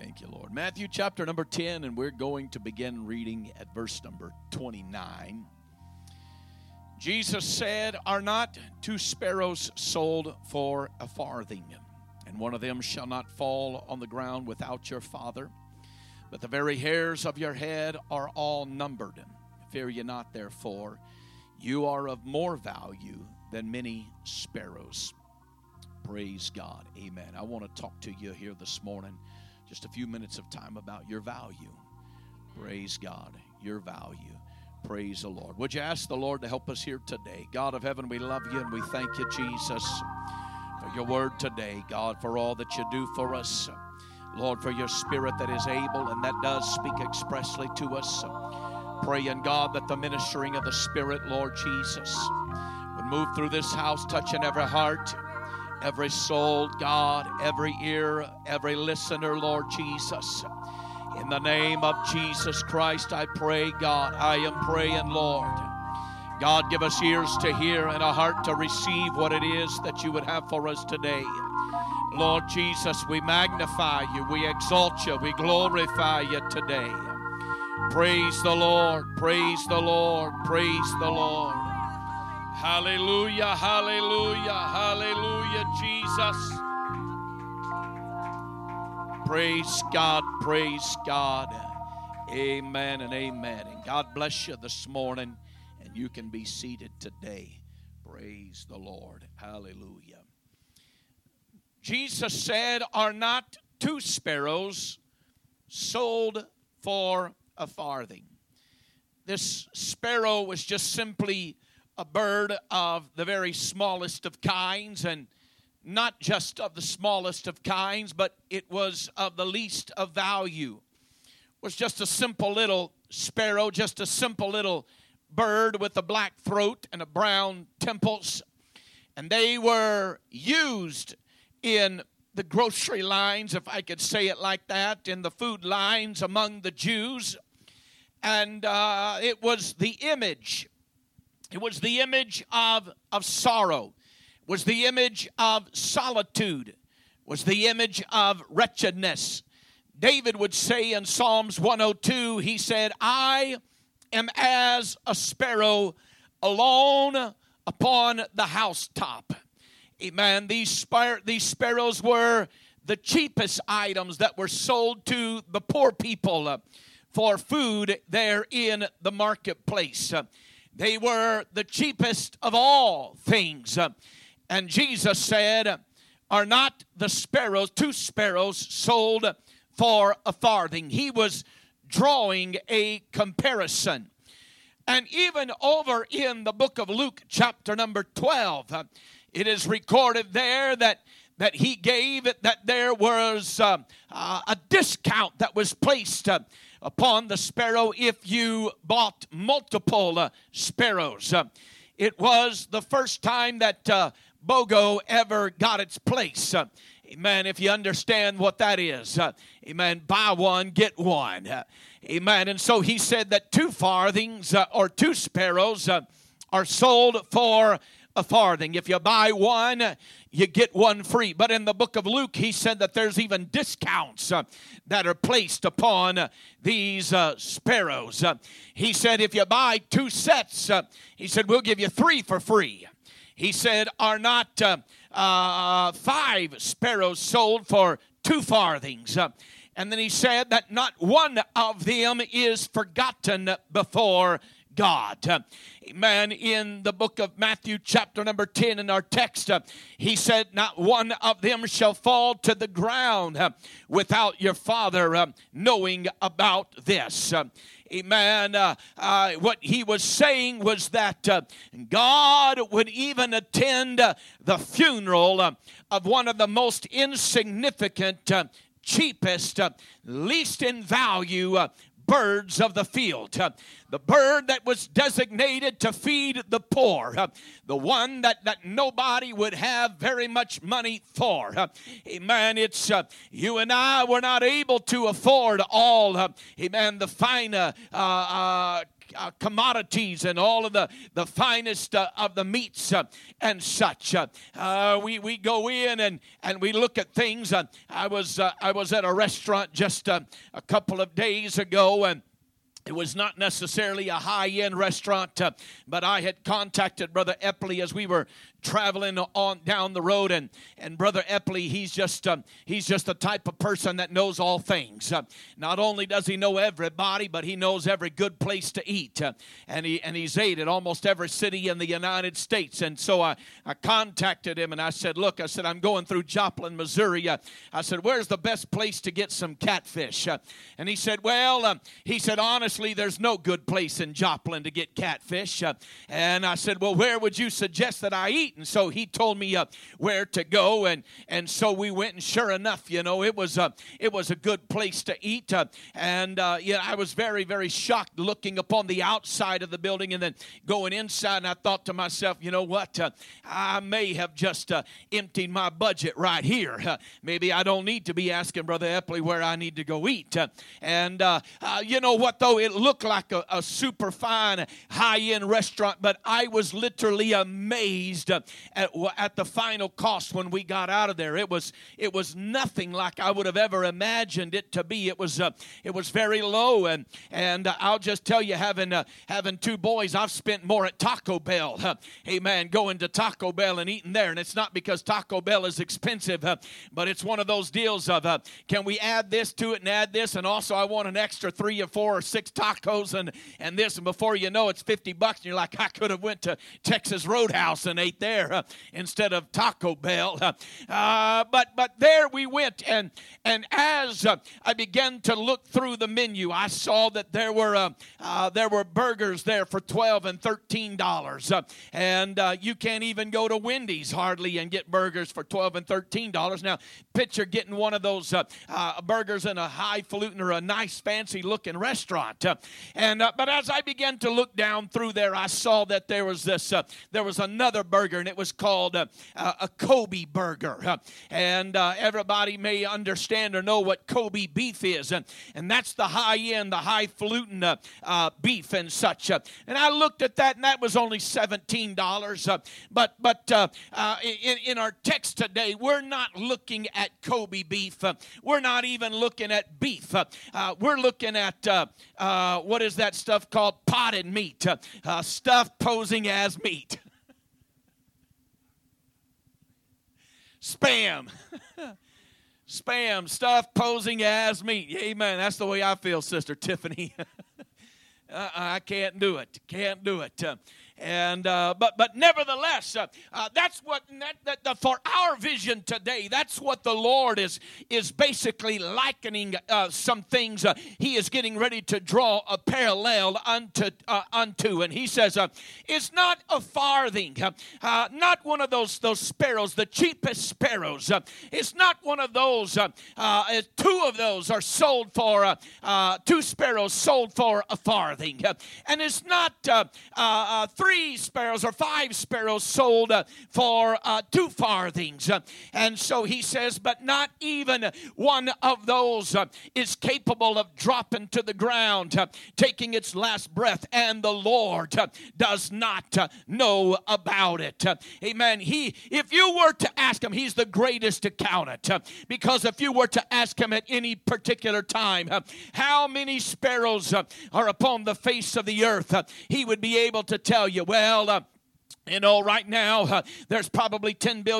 Thank you, Lord. Matthew chapter number 10, and we're going to begin reading at verse number 29. Jesus said, "Are not 2 sparrows sold for a farthing? And one of them shall not fall on the ground without your Father. But the very hairs of your head are all numbered. Fear ye not, therefore. You are of more value than many sparrows." Praise God. Amen. I want to talk to you here this morning, just a few minutes of time, about your value. Praise God. Your value. Praise the Lord. Would you ask the Lord to help us here today? God of heaven, we love you and we thank you, Jesus, for your word today. God, for all that you do for us. Lord, for your Spirit that is able and that does speak expressly to us. Praying, God, that the ministering of the Spirit, Lord Jesus, would move through this house, touching every heart, every soul, God, every ear, every listener, Lord Jesus. In the name of Jesus Christ, I pray, God, I am praying, Lord. God, give us ears to hear and a heart to receive what it is that you would have for us today. Lord Jesus, we magnify you, we exalt you, we glorify you today. Praise the Lord, praise the Lord, praise the Lord. Hallelujah, hallelujah, hallelujah, Jesus. Praise God, praise God. Amen and amen. And God bless you this morning, and you can be seated today. Praise the Lord. Hallelujah. Jesus said, "Are not 2 sparrows sold for a farthing?" This sparrow was just simply a bird of the very smallest of kinds, and not just of the smallest of kinds, but it was of the least of value. It was just a simple little sparrow, just a simple little bird with a black throat and a brown temples. And they were used in the grocery lines, if I could say it like that, in the food lines among the Jews. And it was the image. It was the image of sorrow. It was the image of solitude. It was the image of wretchedness. David would say in Psalms 102, he said, "I am as a sparrow alone upon the housetop." Amen. These sparrows were the cheapest items that were sold to the poor people for food there in the marketplace. They were the cheapest of all things. And Jesus said, "Are not the sparrows, 2 sparrows sold for a farthing?" He was drawing a comparison. And even over in the book of Luke, chapter number 12, it is recorded there that he gave it, that there was a discount that was placed upon the sparrow if you bought multiple sparrows. It was the first time that BOGO ever got its place. Amen. If you understand what that is. Amen. Buy one, get one. Amen. And so he said that 2 farthings or 2 sparrows are sold for a farthing. If you buy one, you get one free. But in the book of Luke, he said that there's even discounts that are placed upon these sparrows. He said if you buy 2 sets, he said we'll give you 3 for free. He said, "Are not 5 sparrows sold for 2 farthings?" And then he said that not one of them is forgotten before God. Amen. In the book of Matthew chapter number 10 in our text, he said, "Not one of them shall fall to the ground without your Father knowing about this." Amen. What he was saying was that God would even attend the funeral of one of the most insignificant, cheapest, least in value birds of the field. The bird that was designated to feed the poor. The one that nobody would have very much money for. Amen. It's you and I were not able to afford all, amen, the fine commodities and all of the finest of the meats and such. We go in and we look at things. I was at a restaurant just a couple of days ago, and it was not necessarily a high-end restaurant, but I had contacted Brother Epley as we were traveling on down the road, and Brother Epley, he's just the type of person that knows all things. Not only does he know everybody, but he knows every good place to eat, and he's ate at almost every city in the United States. And so I contacted him and I said, look, I said, I'm going through Joplin, Missouri. I said, where's the best place to get some catfish? And he said, well, honestly, there's no good place in Joplin to get catfish. And I said, well, where would you suggest that I eat? And so he told me where to go, and so we went, and sure enough, it was a good place to eat. I was very, very shocked looking upon the outside of the building and then going inside, and I thought to myself, you know what? I may have just emptied my budget right here. Maybe I don't need to be asking Brother Epley where I need to go eat. You know what, though? It looked like a super fine, high-end restaurant, but I was literally amazed at the final cost when we got out of there. It was nothing like I would have ever imagined it to be. It was very low, and I'll just tell you, having two boys, I've spent more at Taco Bell. Amen. Going to Taco Bell and eating there, and it's not because Taco Bell is expensive, but it's one of those deals of can we add this to it and add this, and also I want an extra 3 or 4 or 6 tacos and this, and before you know it's $50, and you're like, I could have went to Texas Roadhouse and ate there instead of Taco Bell. But there we went, and as I began to look through the menu, I saw that there were burgers there for $12 and $13, and you can't even go to Wendy's hardly and get burgers for $12 and $13. Now, picture getting one of those burgers in a highfalutin or a nice fancy looking restaurant. But as I began to look down through there, I saw that there was another burger, and it was called a Kobe burger. And everybody may understand or know what Kobe beef is, and that's the high-end, the highfalutin beef and such. And I looked at that, and that was only $17. But in our text today, we're not looking at Kobe beef. We're not even looking at beef. We're looking at what is that stuff called? Potted meat. Stuff posing as meat. Spam. Spam, stuff posing as meat. Amen. That's the way I feel, Sister Tiffany. I can't do it. Can't do it. But nevertheless, that's what for our vision today. That's what the Lord is basically likening some things. He is getting ready to draw a parallel unto, and he says, "It's not a farthing, not one of those sparrows, the cheapest sparrows. It's not one of those. 2 of those are sold for 2 sparrows sold for a farthing, and it's not 3 sparrows or 5 sparrows sold for 2 farthings. And so he says, but not even one of those is capable of dropping to the ground, taking its last breath, and the Lord does not know about it. Amen. If you were to ask him, he's the greatest accountant, because if you were to ask him at any particular time, how many sparrows are upon the face of the earth, he would be able to tell you, well, right now, there's probably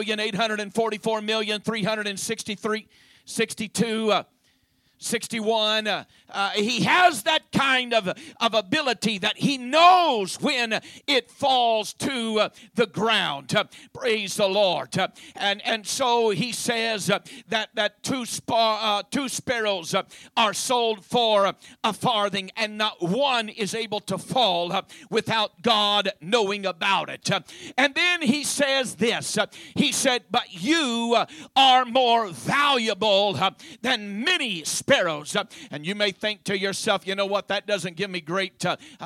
10,844,363,62,61. He has that kind of ability that he knows when it falls to the ground. Praise the Lord. And so he says that 2 sparrows are sold for a farthing, and not one is able to fall without God knowing about it. And then he says this. He said, but you are more valuable than many sparrows sparrows. And you may think to yourself, you know what, that doesn't give me great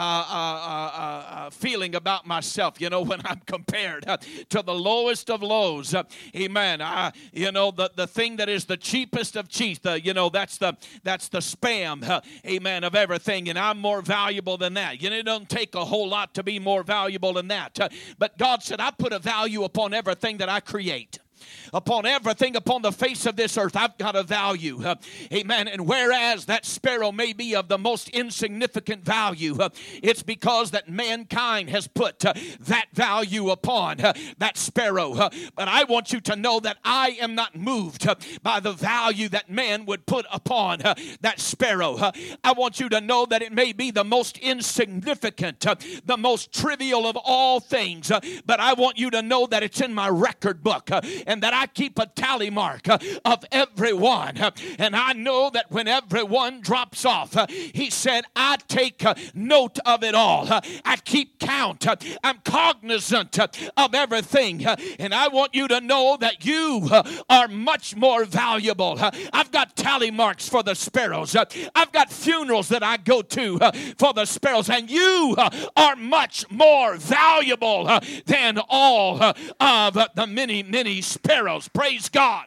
feeling about myself, when I'm compared to the lowest of lows. Amen. The thing that is the cheapest of cheap, that's the spam, amen, of everything, and I'm more valuable than that. It doesn't take a whole lot to be more valuable than that. But God said, I put a value upon everything that I create. Upon everything upon the face of this earth, I've got a value. Amen. And whereas that sparrow may be of the most insignificant value, it's because that mankind has put that value upon that sparrow. But I want you to know that I am not moved by the value that man would put upon that sparrow. I want you to know that it may be the most insignificant, the most trivial of all things, but I want you to know that it's in my record book. And that I keep a tally mark of everyone. And I know that when everyone drops off, he said, I take note of it all. I keep count. I'm cognizant of everything. And I want you to know that you are much more valuable. I've got tally marks for the sparrows. I've got funerals that I go to for the sparrows. And you are much more valuable than all of the many, many sparrows. Praise God.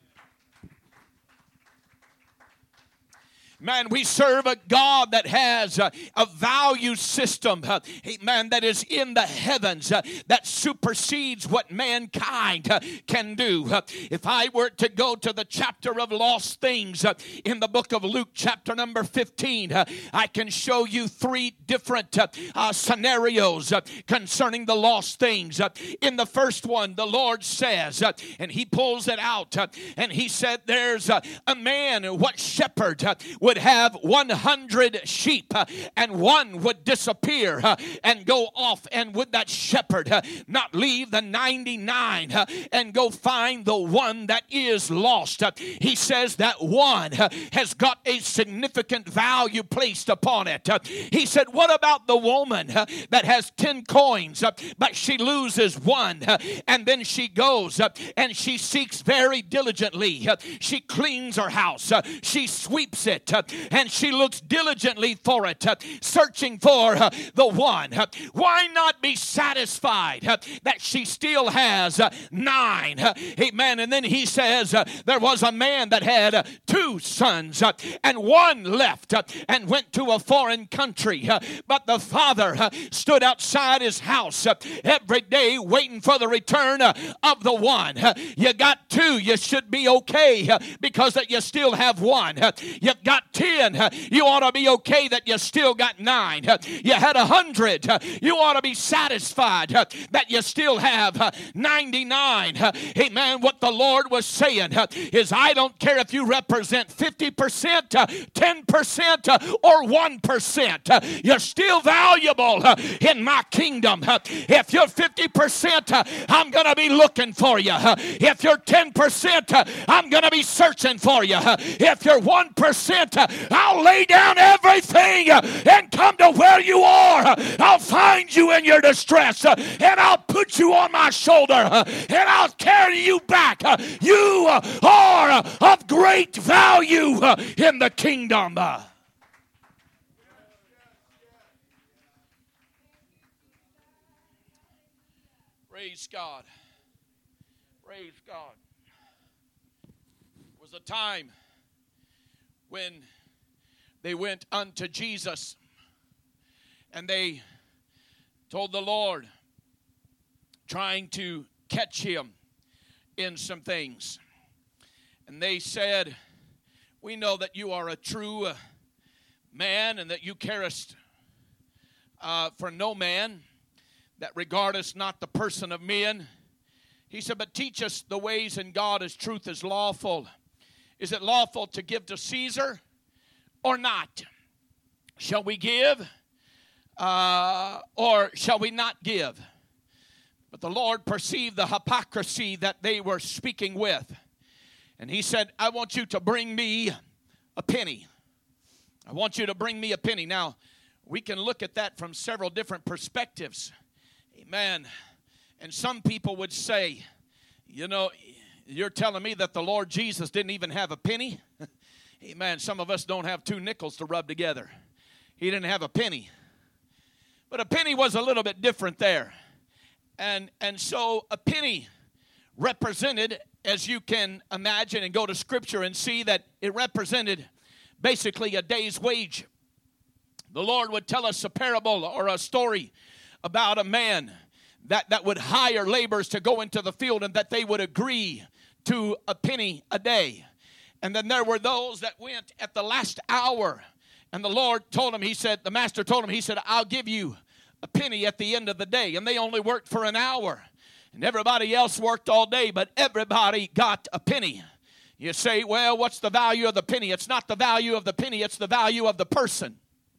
Man, we serve a God that has a value system, amen, that is in the heavens, that supersedes what mankind can do. If I were to go to the chapter of lost things in the book of Luke, chapter number 15, I can show you three different scenarios concerning the lost things. In the first one, the Lord says, and he pulls it out, and he said, there's a man, what shepherd would have 100 sheep, and one would disappear and go off, and would that shepherd not leave the 99 and go find the one that is lost? He says that one has got a significant value placed upon it. He said, what about the woman that has 10 coins, but she loses one, and then she goes and she seeks very diligently. She cleans her house, she sweeps it, and she looks diligently for it, searching for the one. Why not be satisfied that she still has 9? Amen. And then he says, there was a man that had 2 sons, and one left and went to a foreign country. But the father stood outside his house every day waiting for the return of the one. You got 2, you should be okay because that you still have one. You've got 10, you ought to be okay that you still got 9. You had 100, you ought to be satisfied that you still have 99. Amen. What the Lord was saying is, I don't care if you represent 50%, 10%, or 1%. You're still valuable in my kingdom. If you're 50%, I'm going to be looking for you. If you're 10%, I'm going to be searching for you. If you're 1%, I'll lay down everything and come to where you are. I'll find you in your distress, and I'll put you on my shoulder, and I'll carry you back. You are of great value in the kingdom. Praise God. Praise God. It was a time when they went unto Jesus and they told the Lord, trying to catch him in some things. And they said, we know that you are a true man, and that you carest for no man, that regardest not the person of men. He said, but teach us the ways in God as truth is lawful. Is it lawful to give to Caesar or not? Shall we give or shall we not give? But the Lord perceived the hypocrisy that they were speaking with. And he said, I want you to bring me a penny. I want you to bring me a penny. Now, we can look at that from several different perspectives. Amen. And some people would say, you know, you're telling me that the Lord Jesus didn't even have a penny? Amen. Some of us don't have two nickels to rub together. He didn't have a penny. But a penny was a little bit different there. And so a penny represented, as you can imagine and go to Scripture and see, that it represented basically a day's wage. The Lord would tell us a parable or a story about a man that would hire laborers to go into the field, and that they would agree to a penny a day. And then there were those that went at the last hour. And the Lord told him, he said, the master told him, he said, I'll give you a penny at the end of the day. And they only worked for an hour. And everybody else worked all day, but everybody got a penny. You say, well, what's the value of the penny? It's not the value of the penny, it's the value of the person.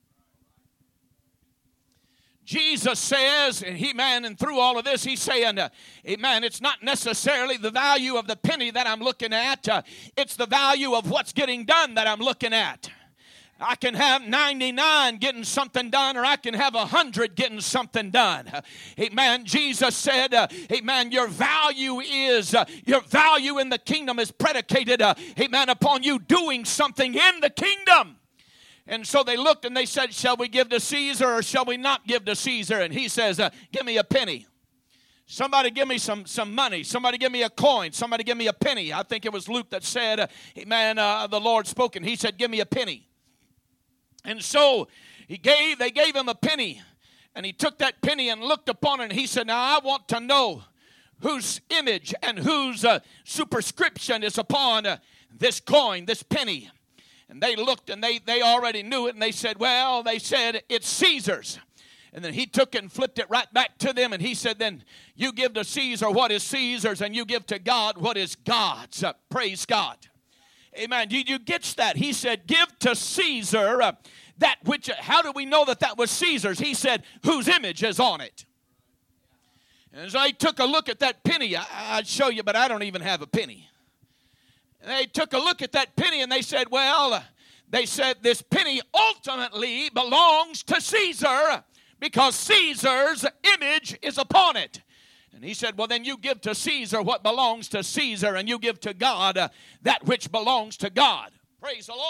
Jesus says, and through all of this, he's saying, amen, it's not necessarily the value of the penny that I'm looking at. It's the value of what's getting done that I'm looking at. I can have 99 getting something done, or I can have 100 getting something done. Amen. Jesus said, amen, your value in the kingdom is predicated, amen, upon you doing something in the kingdom. And so they looked and they said, shall we give to Caesar or shall we not give to Caesar? And he says, give me a penny. Somebody give me some money. Somebody give me a coin. Somebody give me a penny. I think it was Luke that said, amen, the Lord spoke, and he said, give me a penny. And so they gave him a penny. And he took that penny and looked upon it, and he said, now I want to know whose image and whose superscription is upon this coin, this penny. And they looked and they already knew it, and they said it's Caesar's. And then he took it and flipped it right back to them, and he said, then you give to Caesar what is Caesar's, and you give to God what is God's. Praise God. Amen. Did you get that? He said, give to Caesar that which, how do we know that was Caesar's? He said, whose image is on it. And so they took a look at that penny. I'd show you, but I don't even have a penny. They took a look at that penny and they said, this penny ultimately belongs to Caesar because Caesar's image is upon it. And he said, well, then you give to Caesar what belongs to Caesar, and you give to God that which belongs to God. Praise the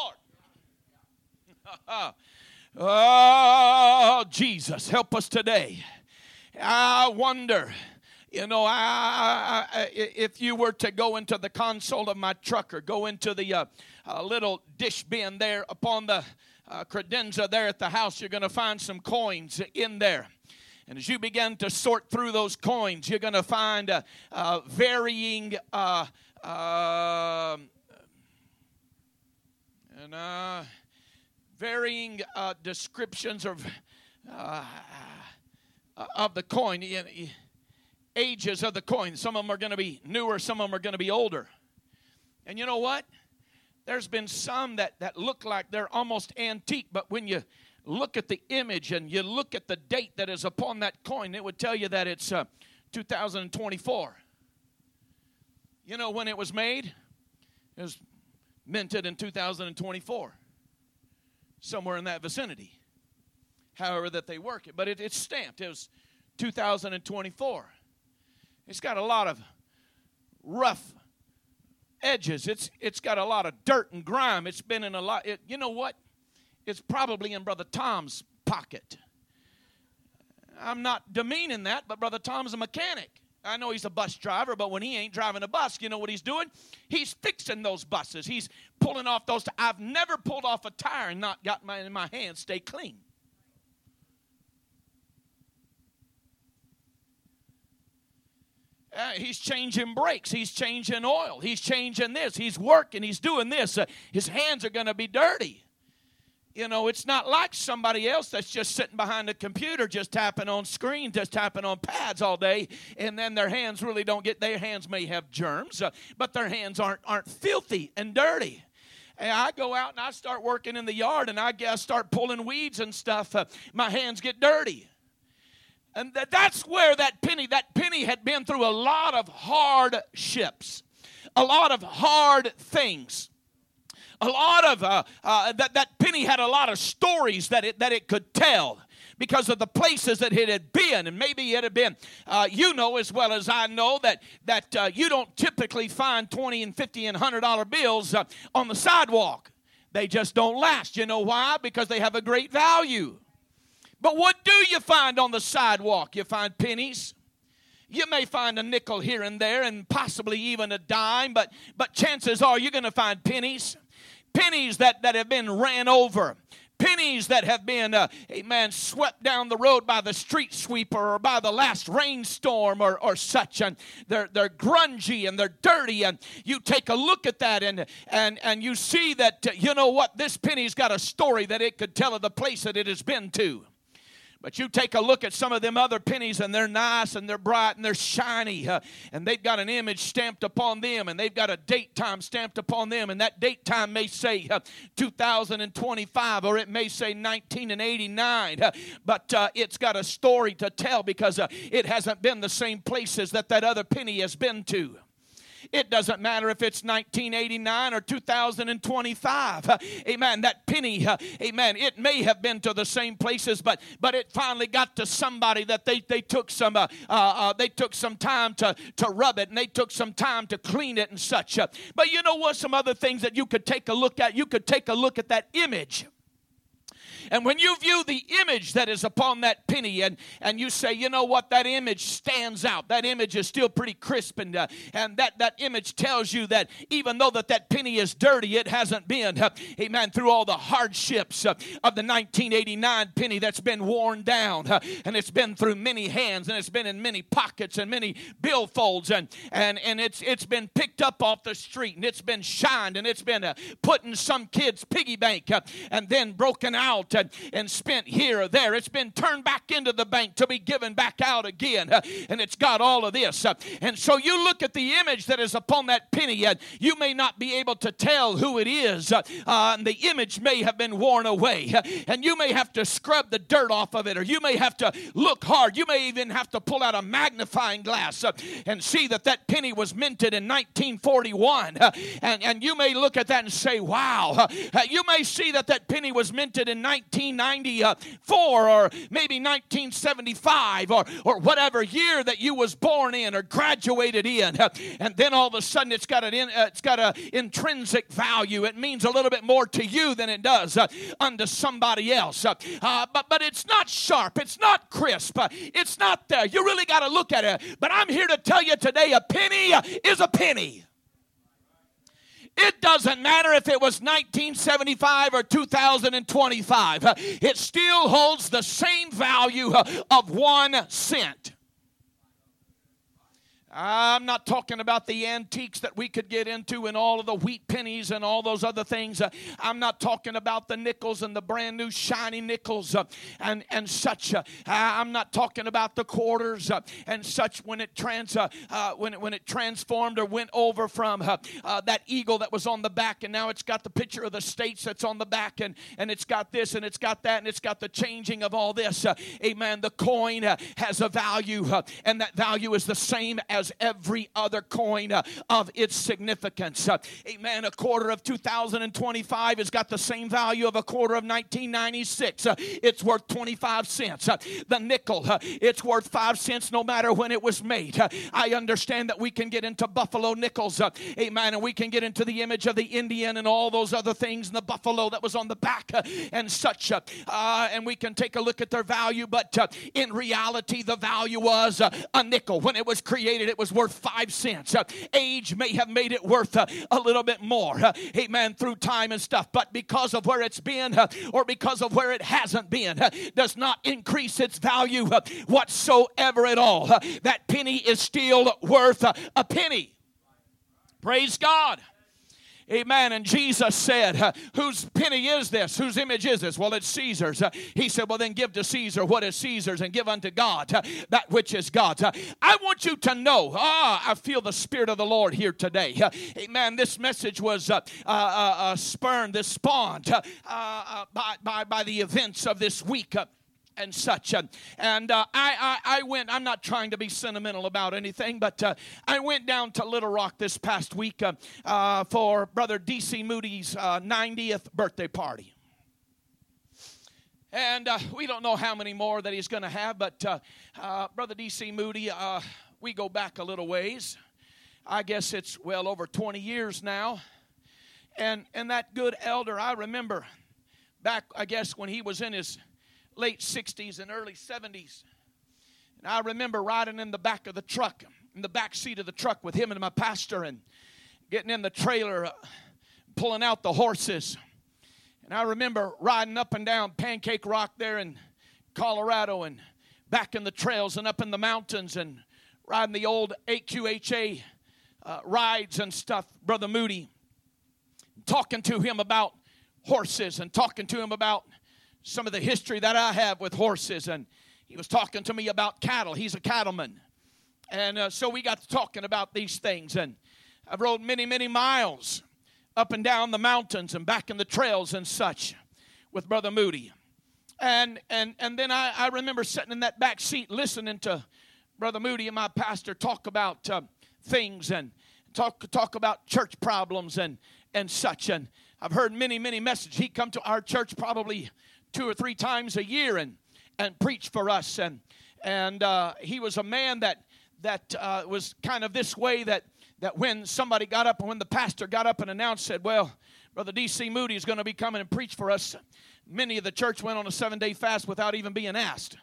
Lord. Oh, Jesus, help us today. I wonder, if you were to go into the console of my truck or go into the little dish bin there upon the credenza there at the house, you're going to find some coins in there. And as you begin to sort through those coins, you're going to find varying descriptions of the coin. Ages of the coin. Some of them are going to be newer, some of them are going to be older. And you know what? There's been some that look like they're almost antique, but when you look at the image and you look at the date that is upon that coin, it would tell you that it's 2024. You know when it was made? It was minted in 2024. Somewhere in that vicinity. However that they work it. But it's stamped. It was 2024. It's got a lot of rough edges. It's got a lot of dirt and grime. It's been in a lot. You know what? It's probably in Brother Tom's pocket. I'm not demeaning that, but Brother Tom's a mechanic. I know he's a bus driver, but when he ain't driving a bus, you know what he's doing? He's fixing those buses. He's pulling off those. I've never pulled off a tire and not got in my hands stay clean. He's changing brakes. He's changing oil. He's changing this. He's working. He's doing this. His hands are going to be dirty. You know, it's not like somebody else that's just sitting behind a computer, just tapping on screen, just tapping on pads all day, and then their hands really don't get, their hands may have germs, but their hands aren't filthy and dirty. And I go out and I start working in the yard, and I start pulling weeds and stuff. My hands get dirty. And that's where that penny had been through a lot of hardships, a lot of hard things. A lot of, that penny had a lot of stories that it could tell because of the places that it had been. And maybe it had been, as well as I know, that you don't typically find $20 and $50 and $100 bills on the sidewalk. they just don't last. You know why? Because they have a great value. But what do you find on the sidewalk? You find pennies. You may find a nickel here and there and possibly even a dime, but chances are you're going to find pennies. Pennies that have been ran over. Pennies that have been, swept down the road by the street sweeper or by the last rainstorm or such. And they're grungy and they're dirty. And you take a look at that and you see that, you know what, this penny's got a story that it could tell of the place that it has been to. But you take a look at some of them other pennies, and they're nice, and they're bright, and they're shiny, and they've got an image stamped upon them, and they've got a date time stamped upon them, and that date time may say 2025, or it may say 1989, but it's got a story to tell because it hasn't been the same places that other penny has been to. It doesn't matter if it's 1989 or 2025. Amen. That penny, amen, it may have been to the same places, but it finally got to somebody that they took some time to rub it, and they took some time to clean it and such. But you know what? Some other things that you could take a look at. You could take a look at that image. And when you view the image that is upon that penny and you say, you know what, that image stands out. That image is still pretty crisp, and that image tells you that even though that penny is dirty, it hasn't been, amen, through all the hardships of the 1989 penny that's been worn down. And it's been through many hands, and it's been in many pockets and many billfolds, and it's been picked up off the street, and it's been shined, and it's been put in some kid's piggy bank and then broken out and spent here or there. It's been turned back into the bank to be given back out again, and it's got all of this. And so you look at the image that is upon that penny, and you may not be able to tell who it is, and the image may have been worn away, and you may have to scrub the dirt off of it, or you may have to look hard. You may even have to pull out a magnifying glass and see that penny was minted in 1941, and you may look at that and say, wow. You may see that penny was minted in 1994 or maybe 1975 or whatever year that you was born in or graduated in, and then all of a sudden it's got an intrinsic value. It means a little bit more to you than it does unto somebody else. But it's not sharp. It's not crisp. It's not there. You really got to look at it. But I'm here to tell you today, a penny is a penny. It doesn't matter if it was 1975 or 2025. It still holds the same value of 1 cent. I'm not talking about the antiques that we could get into and all of the wheat pennies and all those other things. I'm not talking about the nickels and the brand new shiny nickels and such. I'm not talking about the quarters and such when it transformed or went over from that eagle that was on the back, and now it's got the picture of the states that's on the back, and it's got this and it's got that and it's got the changing of all this. Amen. The coin has a value, and that value is the same as every other coin of its significance. Amen. A quarter of 2025 has got the same value of a quarter of 1996. It's worth 25 cents. The nickel, it's worth 5 cents no matter when it was made. I understand that we can get into buffalo nickels. Amen. And we can get into the image of the Indian and all those other things, and the buffalo that was on the back and such. And we can take a look at their value, but in reality, the value was a nickel. When it was created, it was worth 5 cents. Age may have made it worth a little bit more, amen, through time and stuff, but because of where it's been or because of where it hasn't been does not increase its value whatsoever at all. That penny is still worth a penny. Praise God. Amen. And Jesus said, whose penny is this? Whose image is this? Well, it's Caesar's. He said, well, then give to Caesar what is Caesar's and give unto God that which is God's. I want you to know, I feel the Spirit of the Lord here today. Amen. This message was spawned by the events of this week. And such. I went, I'm not trying to be sentimental about anything, but I went down to Little Rock this past week for Brother D.C. Moody's 90th birthday party. And we don't know how many more that he's going to have, but Brother D.C. Moody, we go back a little ways. I guess it's well over 20 years now. And that good elder, I remember back, I guess, when he was in his late 60s and early 70s. And I remember riding in the back of the truck, in the back seat of the truck with him and my pastor, and getting in the trailer, pulling out the horses. And I remember riding up and down Pancake Rock there in Colorado, and back in the trails and up in the mountains, and riding the old AQHA rides and stuff, Brother Moody. Talking to him about horses and talking to him about some of the history that I have with horses. And he was talking to me about cattle. He's a cattleman. And so we got to talking about these things. And I've rode many, many miles up and down the mountains and back in the trails and such with Brother Moody. And then I remember sitting in that back seat listening to Brother Moody and my pastor talk about things and talk about church problems and such. And I've heard many, many messages. He come to our church probably 2 or 3 times a year and preach for us. And he was a man that was kind of this way, that when somebody got up and when the pastor got up and announced, said, well, Brother D.C. Moody is going to be coming and preach for us, many of the church went on a 7-day fast without even being asked.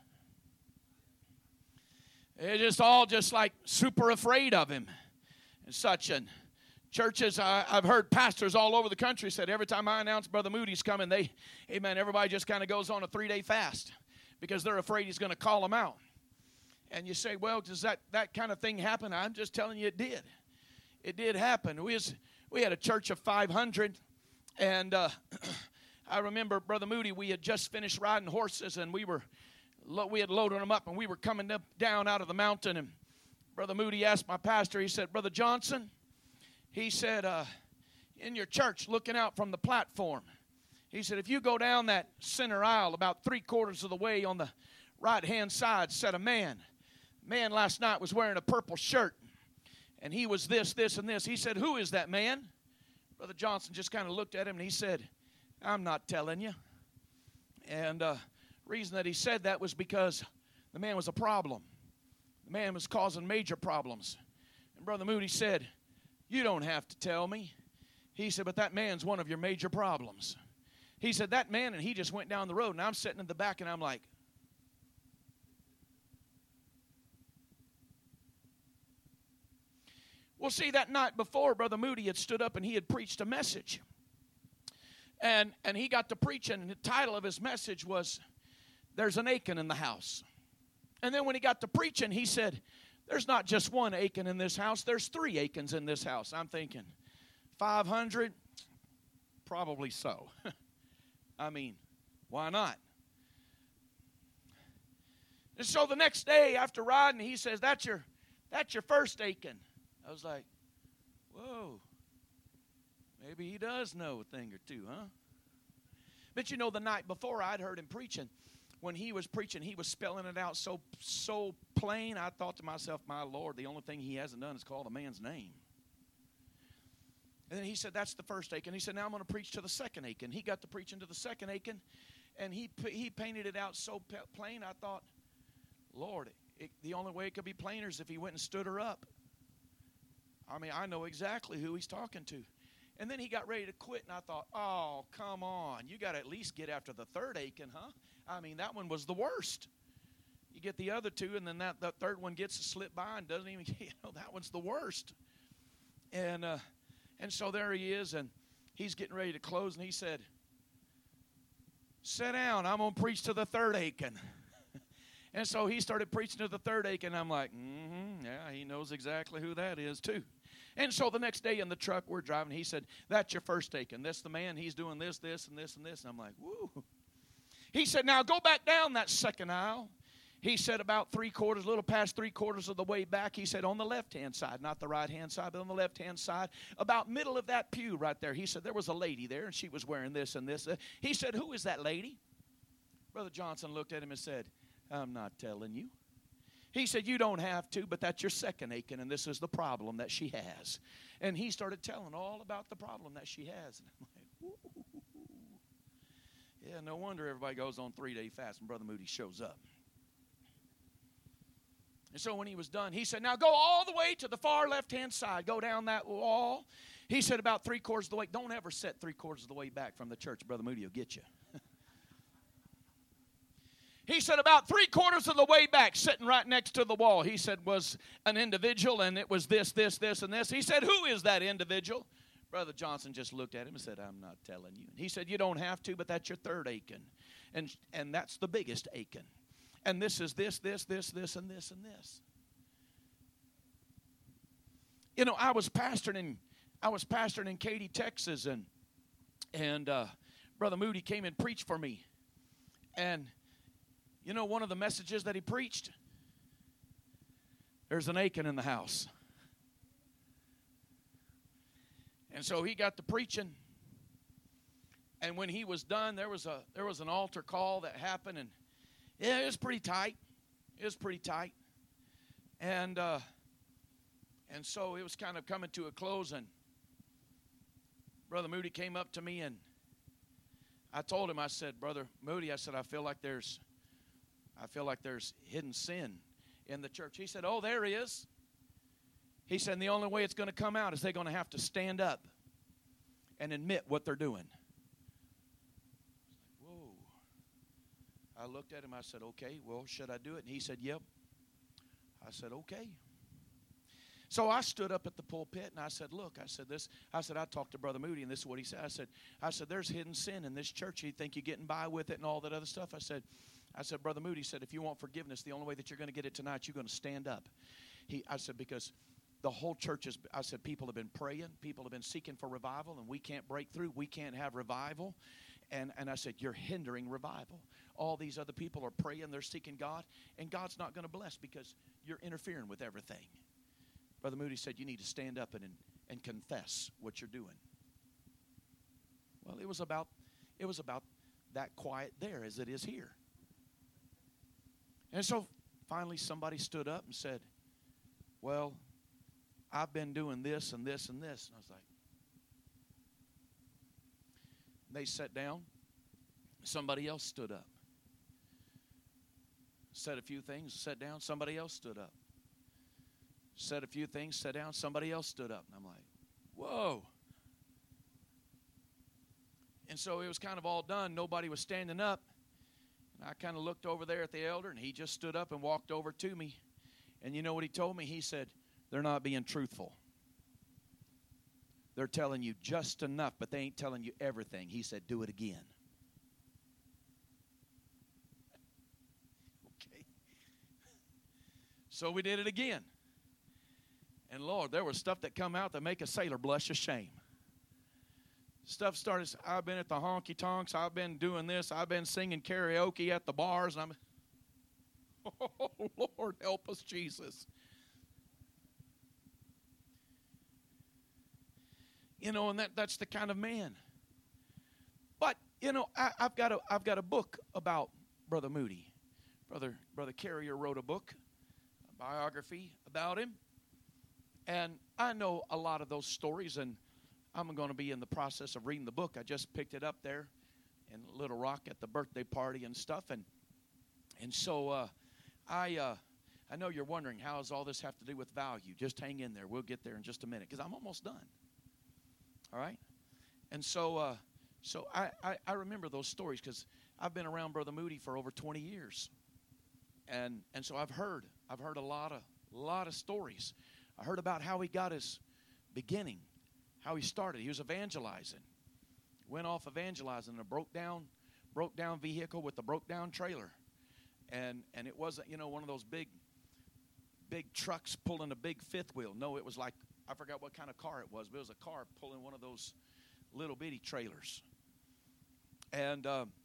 They're just all just like super afraid of him and such. And churches, I've heard pastors all over the country said every time I announce Brother Moody's coming, everybody just kind of goes on a 3-day fast because they're afraid he's going to call them out. And you say, well, does that kind of thing happen? I'm just telling you it did. It did happen. We had a church of 500, and I remember, Brother Moody, we had just finished riding horses, and we had loaded them up, and we were coming down out of the mountain, and Brother Moody asked my pastor, he said, Brother Johnson, he said, in your church, looking out from the platform, he said, if you go down that center aisle about 3/4 of the way on the right-hand side, sat a man. Man last night was wearing a purple shirt, and he was this, and this. He said, who is that man? Brother Johnson just kind of looked at him, and he said, I'm not telling you. And the reason that he said that was because the man was a problem. The man was causing major problems. And Brother Moody said, you don't have to tell me. He said, but that man's one of your major problems. He said, that man, and he just went down the road, and I'm sitting in the back, and I'm like, well, see, that night before, Brother Moody had stood up and he had preached a message. And he got to preaching, and the title of his message was, There's an Achan in the House. And then when he got to preaching, he said, there's not just one Achan in this house, there's 3 Achans in this house. I'm thinking, 500? Probably so. I mean, why not? And so the next day after riding, he says, that's your first Achan. I was like, whoa, maybe he does know a thing or two, huh? But you know, the night before I'd heard him preaching. When he was preaching, he was spelling it out so plain, I thought to myself, my Lord, the only thing he hasn't done is called a man's name. And then he said, that's the first Achan. He said, now I'm going to preach to the second Achan. He got to preaching to the second Achan, and he painted it out so plain, I thought, Lord, the only way it could be plainer is if he went and stood her up. I mean, I know exactly who he's talking to. And then he got ready to quit, and I thought, oh, come on. You got to at least get after the third Achan, huh? I mean, that one was the worst. You get the other 2, and then that third one gets to slip by and doesn't even, that one's the worst. And so there he is, and he's getting ready to close, and he said, sit down. I'm going to preach to the third Achan. And so he started preaching to the third Achan. I'm like, yeah, he knows exactly who that is, too. And so the next day in the truck we're driving, he said, that's your first Achan. That's the man. He's doing this, this, and this, and this. And I'm like, woo. He said, now go back down that second aisle. He said about 3/4, a little past 3/4 of the way back. He said on the left-hand side, not the right-hand side, but on the left-hand side, about middle of that pew right there. He said there was a lady there, and she was wearing this and this. He said, who is that lady? Brother Johnson looked at him and said, I'm not telling you. He said, you don't have to, but that's your second Achan, and this is the problem that she has. And he started telling all about the problem that she has. And I'm like, ooh. Yeah, no wonder everybody goes on 3-day fast and Brother Moody shows up. And so when he was done, he said, now go all the way to the far left-hand side. Go down that wall. He said, about 3/4 of the way. Don't ever sit 3/4 of the way back from the church. Brother Moody will get you. He said, about 3/4 of the way back, sitting right next to the wall, he said, was an individual, and it was this, this, this, and this. He said, who is that individual? Brother Johnson just looked at him and said, I'm not telling you. He said, you don't have to, but that's your third Achan. And that's the biggest Achan. And this is this, this, this, this, and this, and this. You know, I was pastoring in Katy, Texas, and Brother Moody came and preached for me. And you know, one of the messages that he preached, there's an Achan in the house. And so he got to preaching, and when he was done, there was an altar call that happened, and yeah, it was pretty tight. And so it was kind of coming to a close, and Brother Moody came up to me, and I told him, I said, Brother Moody, I said, I feel like there's hidden sin in the church. He said, oh, there is. He said, and the only way it's going to come out is they're going to have to stand up and admit what they're doing. Whoa. I looked at him. I said, okay, well, should I do it? And he said, yep. I said, okay. So I stood up at the pulpit, and I said, look, I talked to Brother Moody, and this is what he said. I said, there's hidden sin in this church. You think you're getting by with it and all that other stuff. I said, Brother Moody said, if you want forgiveness, the only way that you're going to get it tonight, you're going to stand up. I said, because the whole church people have been praying. People have been seeking for revival, and we can't break through. We can't have revival. And I said, you're hindering revival. All these other people are praying. They're seeking God, and God's not going to bless because you're interfering with everything. Brother Moody said, you need to stand up and confess what you're doing. Well, it was about that quiet there as it is here. And so finally somebody stood up and said, well, I've been doing this and this and this. And I was like, they sat down. Somebody else stood up. Said a few things, sat down. Somebody else stood up. Said a few things, sat down. Somebody else stood up. And I'm like, whoa. And so it was kind of all done. Nobody was standing up. And I kind of looked over there at the elder, and he just stood up and walked over to me. And you know what he told me? He said, they're not being truthful. They're telling you just enough, but they ain't telling you everything. He said, do it again. Okay. So we did it again. And Lord, there was stuff that come out that make a sailor blush a shame. Stuff started, I've been at the honky tonks, I've been doing this, I've been singing karaoke at the bars, and oh, Lord, help us, Jesus. You know, and that's the kind of man. But, you know, I've got a book about Brother Moody. Brother Carrier wrote a book, a biography about him. And I know a lot of those stories, and I'm going to be in the process of reading the book. I just picked it up there in Little Rock at the birthday party and stuff. And so I know you're wondering, how does all this have to do with value? Just hang in there. We'll get there in just a minute, because I'm almost done. All right? And so I remember those stories because I've been around Brother Moody for over 20 years. And so I've heard a lot of stories. I heard about how he got his beginning, how he started. He was evangelizing. Went off evangelizing in a broke down vehicle with a broke down trailer. And it wasn't, you know, one of those big trucks pulling a big fifth wheel. No, it was like, I forgot what kind of car it was, but it was a car pulling one of those little bitty trailers. And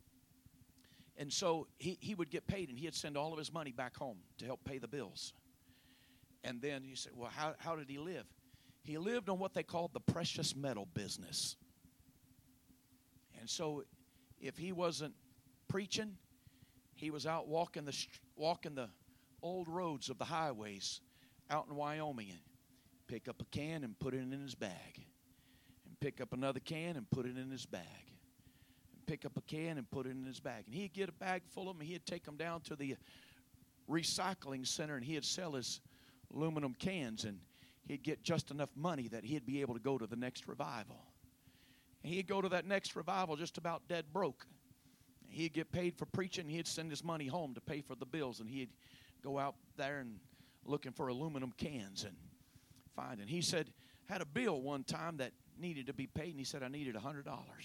so he would get paid, and he'd send all of his money back home to help pay the bills. And then you say, well, how did he live? He lived on what they called the precious metal business. And so if he wasn't preaching, he was out walking the old roads of the highways out in Wyoming, and pick up a can and put it in his bag. And pick up another can and put it in his bag. And pick up a can and put it in his bag. And he'd get a bag full of them, and he'd take them down to the recycling center, and he'd sell his aluminum cans, and he'd get just enough money that he'd be able to go to the next revival. And he'd go to that next revival just about dead broke. He'd get paid for preaching. He'd send his money home to pay for the bills, and he'd go out there and looking for aluminum cans and find. And he said, had a bill one time that needed to be paid, and he said, I needed $100.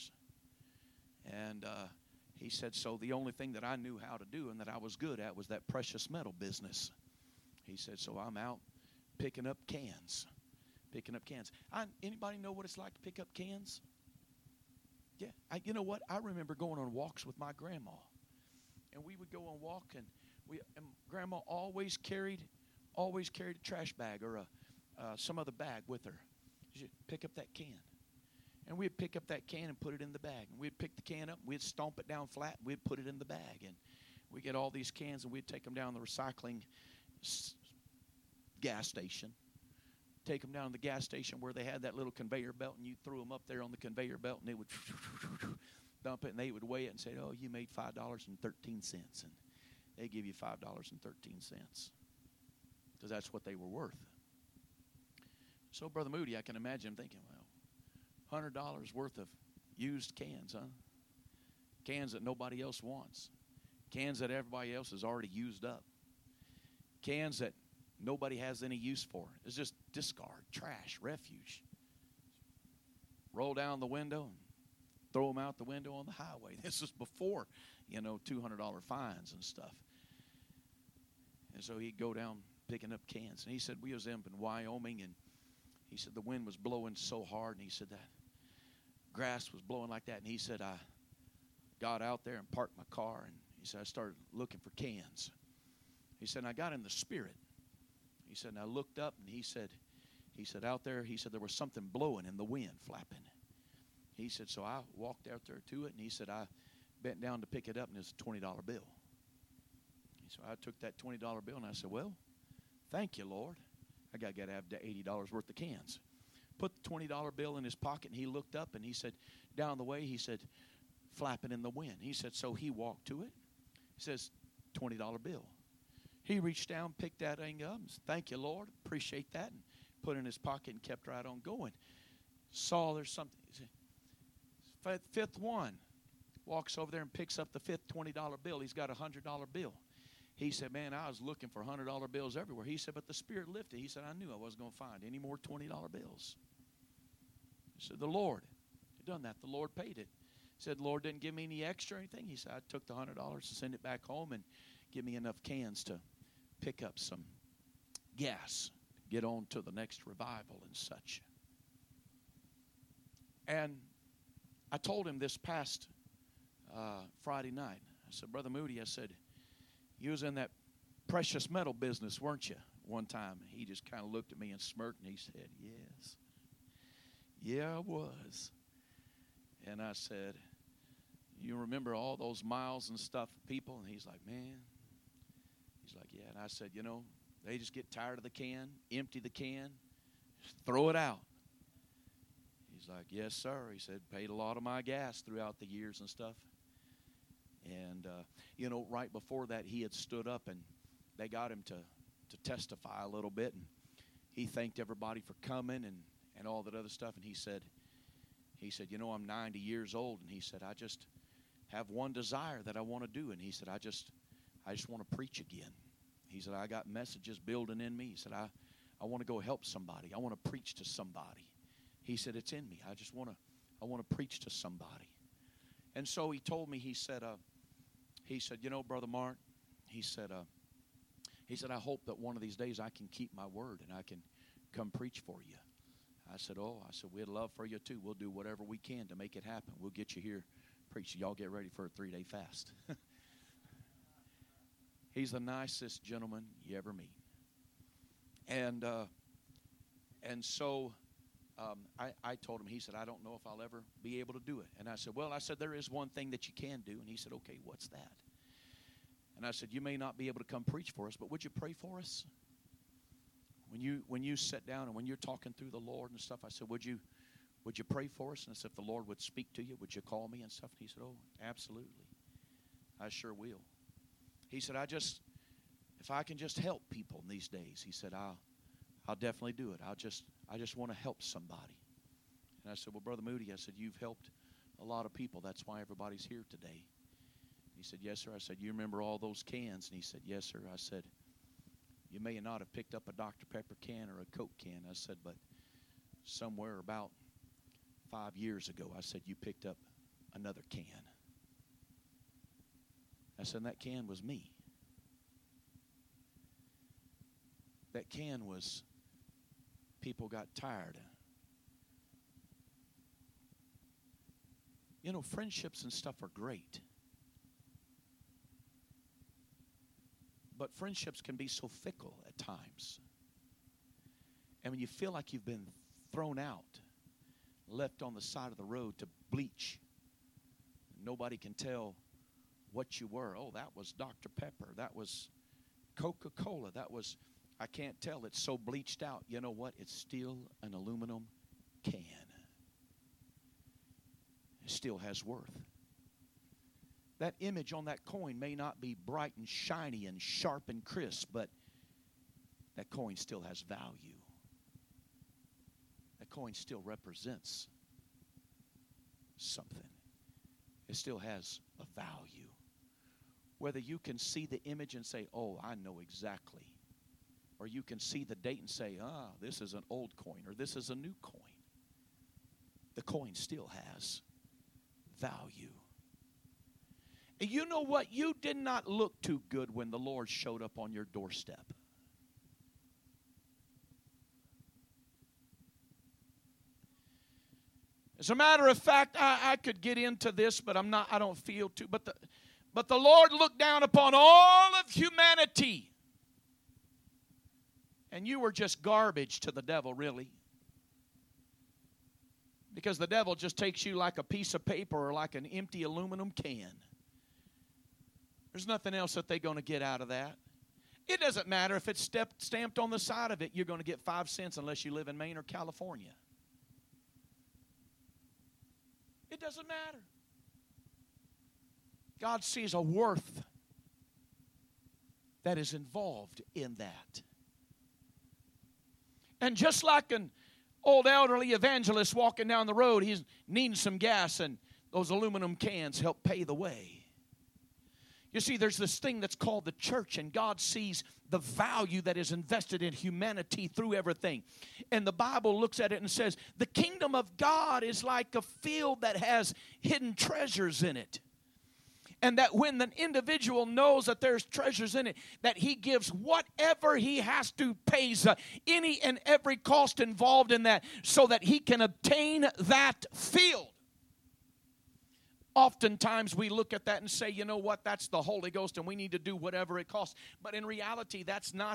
And he said, so the only thing that I knew how to do and that I was good at was that precious metal business. He said, so I'm out picking up cans. Picking up cans. Anybody know what it's like to pick up cans? Yeah. You know what? I remember going on walks with my grandma. And we would go on walk, and Grandma always carried a trash bag or some other bag with her. She'd pick up that can. And we'd pick up that can and put it in the bag. And we'd pick the can up, and we'd stomp it down flat, and we'd put it in the bag. And we'd get all these cans, and we'd take them down the recycling gas station. Take them down to the gas station where they had that little conveyor belt, and you threw them up there on the conveyor belt, and they would dump it, and they would weigh it and say, oh, you made $5.13. And they give you $5.13 because that's what they were worth. So, Brother Moody, I can imagine him thinking, well, $100 worth of used cans, huh? Cans that nobody else wants. Cans that everybody else has already used up. Cans that nobody has any use for. It's just discard, trash, refuge. Roll down the window and throw them out the window on the highway. This is before, $200 fines and stuff. And so he'd go down picking up cans. And he said, we was up in Wyoming, and he said the wind was blowing so hard, and he said that grass was blowing like that. And he said, I got out there and parked my car, and he said, I started looking for cans. He said, and I got in the spirit. He said, and I looked up, and he said out there, he said there was something blowing in the wind, flapping. He said, so I walked out there to it, and he said, I bent down to pick it up, and it's a $20 bill. So I took that $20 bill, and I said, well, thank you, Lord. I got to have $80 worth of cans. Put the $20 bill in his pocket, and he looked up, and he said, down the way, he said, flapping in the wind. He said, so he walked to it. He says, $20 bill. He reached down, picked that thing up, and said, thank you, Lord. Appreciate that. And put it in his pocket and kept right on going. Saw there's something. He said, fifth one. Walks over there and picks up the fifth $20 bill. He's got a $100 bill. He said, man, I was looking for $100 bills everywhere. He said, but the Spirit lifted. He said, I knew I wasn't going to find any more $20 bills. He said, the Lord had done that. The Lord paid it. He said, the Lord didn't give me any extra or anything. He said, I took the $100 to send it back home and give me enough cans to pick up some gas, get on to the next revival and such. And I told him this past Friday night. I said, Brother Moody, I said, you was in that precious metal business, weren't you, one time? He just kind of looked at me and smirked, and he said, yes. Yeah, I was. And I said, you remember all those miles and stuff, people? And he's like, man. He's like, yeah. And I said, they just get tired of the can, empty the can, throw it out. He's like, yes, sir. He said, paid a lot of my gas throughout the years and stuff. And, right before that, he had stood up, and they got him to testify a little bit. And he thanked everybody for coming and all that other stuff. And he said, I'm 90 years old. And he said, I just have one desire that I want to do. And he said, I just want to preach again. He said, I got messages building in me. He said, I want to go help somebody. I want to preach to somebody. He said, it's in me. I want to preach to somebody. And so he told me, he said, Brother Mark, he said, I hope that one of these days I can keep my word and I can come preach for you. I said, we'd love for you too. We'll do whatever we can to make it happen. We'll get you here preach. Y'all get ready for a 3-day fast. He's the nicest gentleman you ever meet. And so I told him, he said, I don't know if I'll ever be able to do it. And I said, there is one thing that you can do. And he said, okay, what's that? And I said, you may not be able to come preach for us, but would you pray for us? When you sit down and when you're talking through the Lord and stuff, I said, would you pray for us? And I said, if the Lord would speak to you, would you call me and stuff? And he said, oh, absolutely. I sure will. He said, if I can just help people in these days, he said, I'll definitely do it. I just want to help somebody. And I said, well, Brother Moody, I said, you've helped a lot of people. That's why everybody's here today. He said, yes, sir. I said, you remember all those cans? And he said, yes, sir. I said, you may not have picked up a Dr. Pepper can or a Coke can. I said, but somewhere about 5 years ago, I said, you picked up another can. I said, and that can was me. That can was people got tired. You know, friendships and stuff are great. But friendships can be so fickle at times. And when you feel like you've been thrown out, left on the side of the road to bleach, nobody can tell what you were. Oh, that was Dr. Pepper. That was Coca-Cola. That was, I can't tell. It's so bleached out. You know what? It's still an aluminum can. It still has worth. That image on that coin may not be bright and shiny and sharp and crisp, but that coin still has value. That coin still represents something. It still has a value. Whether you can see the image and say, oh, I know exactly. Or you can see the date and say, this is an old coin or this is a new coin. The coin still has value. And you know what? You did not look too good when the Lord showed up on your doorstep. As a matter of fact, I could get into this, but I don't feel to. But the Lord looked down upon all of humanity. And you were just garbage to the devil, really. Because the devil just takes you like a piece of paper or like an empty aluminum can. There's nothing else that they're going to get out of that. It doesn't matter if it's stamped on the side of it, you're going to get 5 cents unless you live in Maine or California. It doesn't matter. God sees a worth that is involved in that. And just like an old elderly evangelist walking down the road, he's needing some gas, and those aluminum cans help pay the way. You see, there's this thing that's called the church, and God sees the value that is invested in humanity through everything. And the Bible looks at it and says, the kingdom of God is like a field that has hidden treasures in it. And that when the individual knows that there's treasures in it, that he gives whatever he has to, pays any and every cost involved in that so that he can obtain that field. Oftentimes we look at that and say, you know what, that's the Holy Ghost and we need to do whatever it costs. But in reality, that's not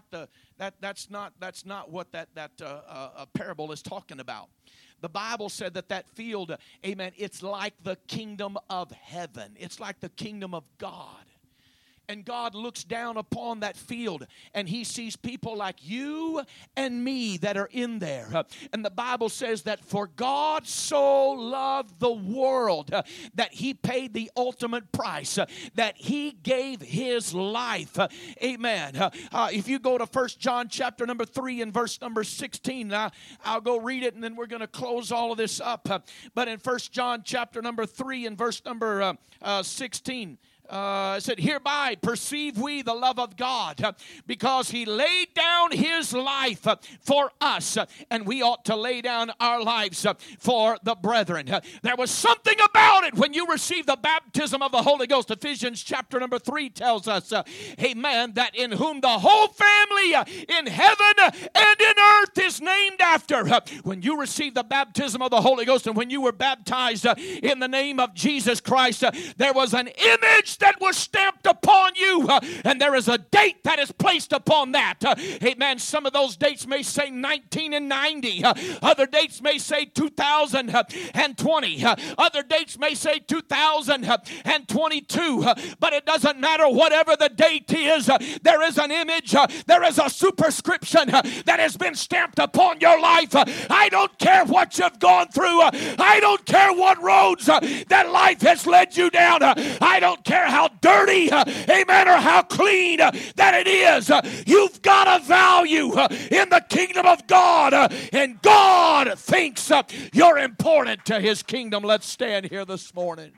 what that parable is talking about. The Bible said that field, amen, it's like the kingdom of heaven. It's like the kingdom of God. And God looks down upon that field and he sees people like you and me that are in there. And the Bible says that for God so loved the world that he paid the ultimate price, that he gave his life. Amen. If you go to 1 John chapter number 3 and verse number 16, I'll go read it and then we're going to close all of this up. But in 1 John chapter number 3 and verse number 16, it said, hereby perceive we the love of God, because he laid down his life for us, and we ought to lay down our lives for the brethren. There was something about it when you received the baptism of the Holy Ghost. Ephesians chapter number 3 tells us, amen, that in whom the whole family in heaven and in earth is named after. When you received the baptism of the Holy Ghost and when you were baptized in the name of Jesus Christ, there was an image that was stamped upon you, and there is a date that is placed upon that. Amen. Some of those dates may say 1990. Other dates may say 2020. Other dates may say 2022. But it doesn't matter whatever the date is. There is an image. There is a superscription that has been stamped upon your life. I don't care what you've gone through. I don't care what roads that life has led you down. I don't care care how dirty, amen, or how clean that it is. You've got a value in the kingdom of God, and God thinks you're important to His kingdom. Let's stand here this morning.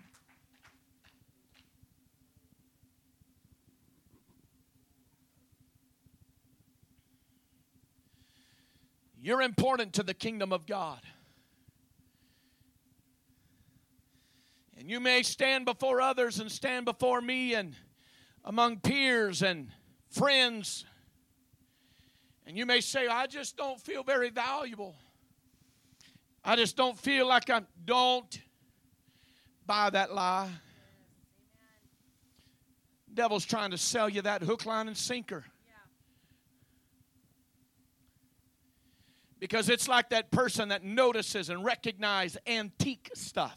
You're important to the kingdom of God. And you may stand before others and stand before me and among peers and friends. And you may say, I just don't feel very valuable. I just don't feel like I'm. Don't buy that lie. The devil's trying to sell you that hook, line, and sinker. Because it's like that person that notices and recognizes antique stuff.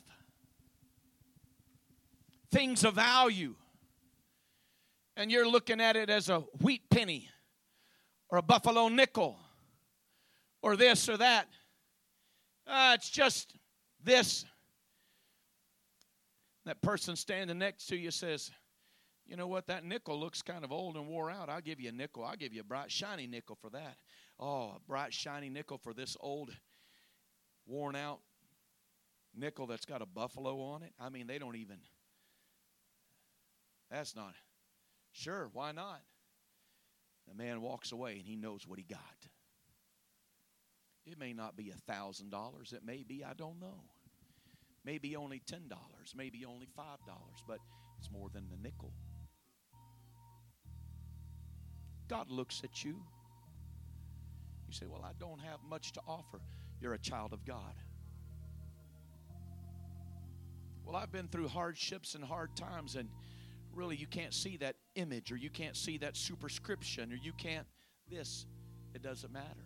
Things of value. And you're looking at it as a wheat penny or a buffalo nickel or this or that. It's just this. That person standing next to you says, you know what, that nickel looks kind of old and wore out. I'll give you a nickel. I'll give you a bright, shiny nickel for that. Oh, a bright, shiny nickel for this old, worn out nickel that's got a buffalo on it. I mean, they don't even, that's not, sure, why not? The man walks away and he knows what he got. It may not be $1,000. It may be, I don't know. Maybe only $10, maybe only $5, but it's more than the nickel. God looks at you. You say, well, I don't have much to offer. You're a child of God. Well, I've been through hardships and hard times, and really you can't see that image, or you can't see that superscription, or you can't this. It doesn't matter.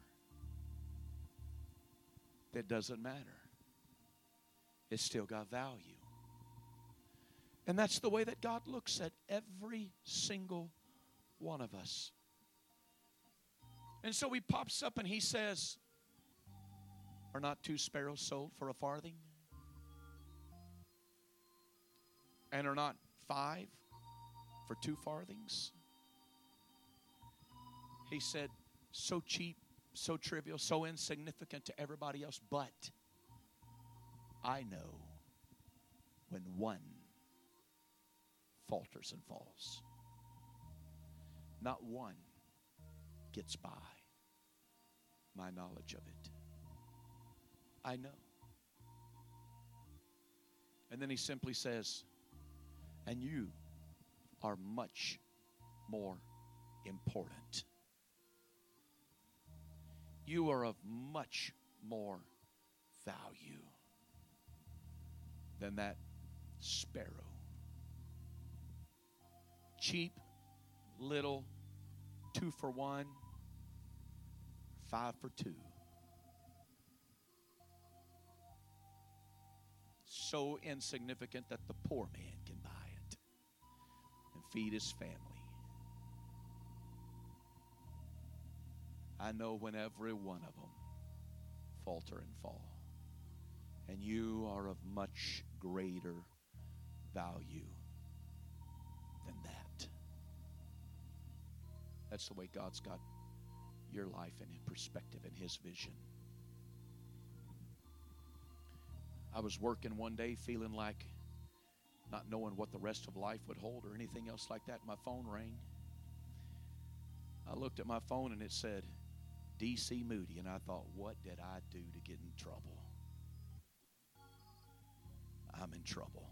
It doesn't matter. It's still got value. And that's the way that God looks at every single one of us. And so He pops up and He says, are not 2 sparrows sold for a farthing? And are not 5 for 2 farthings? He said, so cheap, so trivial, so insignificant to everybody else, but I know when one falters and falls, not one gets by my knowledge of it. I know. And then He simply says, and you are much more important. You are of much more value than that sparrow. Cheap, little, 2 for 1, 5 for 2. So insignificant that the poor man can buy it and feed his family. I know when every one of them falter and fall. And you are of much greater value than that. That's the way God's got your life in perspective and His vision. I was working one day feeling like not knowing what the rest of life would hold or anything else like that. My phone rang. I looked at my phone and it said, D.C. Moody. And I thought, what did I do to get in trouble? I'm in trouble.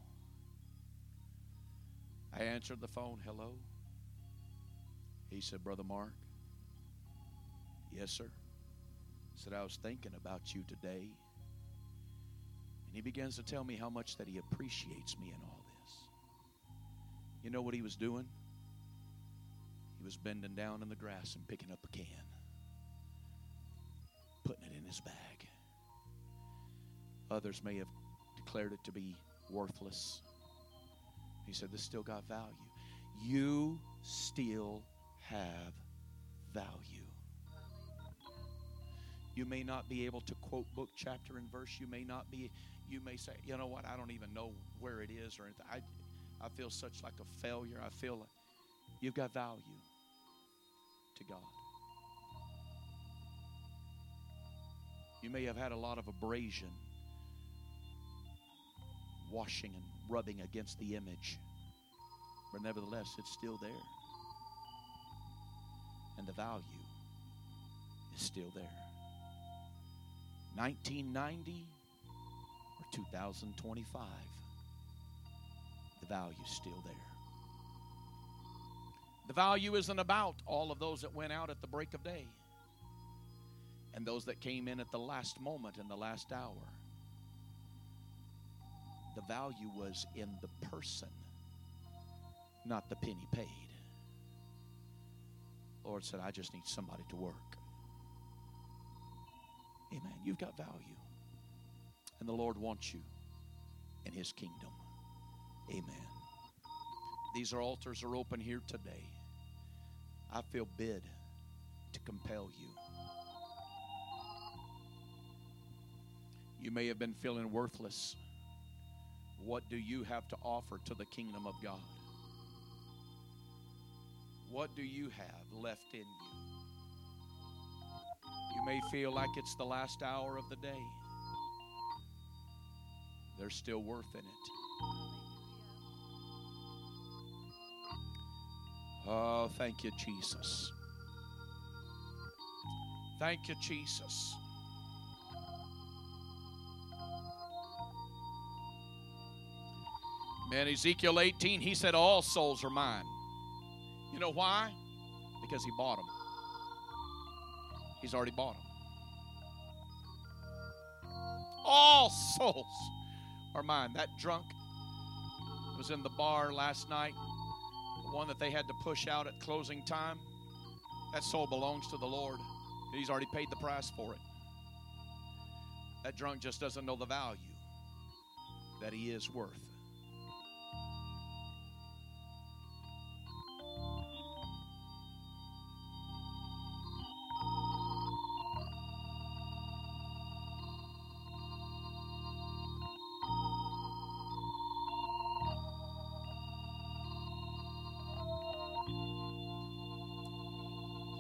I answered the phone. Hello? He said, Brother Mark. Yes, sir. I said, I was thinking about you today. And he begins to tell me how much that he appreciates me in all this. You know what he was doing? He was bending down in the grass and picking up a can, putting it in his bag. Others may have declared it to be worthless. He said, this still got value. You still have value. You may not be able to quote book, chapter, and verse. You may say, you know what, I don't even know where it is or anything. I feel such like a failure. I feel like you've got value to God. You may have had a lot of abrasion, washing and rubbing against the image, but nevertheless, it's still there. And the value is still there. 1990 or 2025, the value is still there. The value isn't about all of those that went out at the break of day and those that came in at the last moment in the last hour. The value was in the person, not the penny paid. Lord said, I just need somebody to work. Amen. You've got value. And the Lord wants you in His kingdom. Amen. These altars are open here today. I feel bid to compel you. You may have been feeling worthless. What do you have to offer to the kingdom of God? What do you have left in you? You may feel like it's the last hour of the day. There's still worth in it. Oh, thank you, Jesus. Thank you, Jesus. Man, Ezekiel 18, he said, all souls are mine. You know why? Because he bought them. He's already bought them. All souls are mine. That drunk was in the bar last night, the one that they had to push out at closing time. That soul belongs to the Lord. He's already paid the price for it. That drunk just doesn't know the value that he is worth.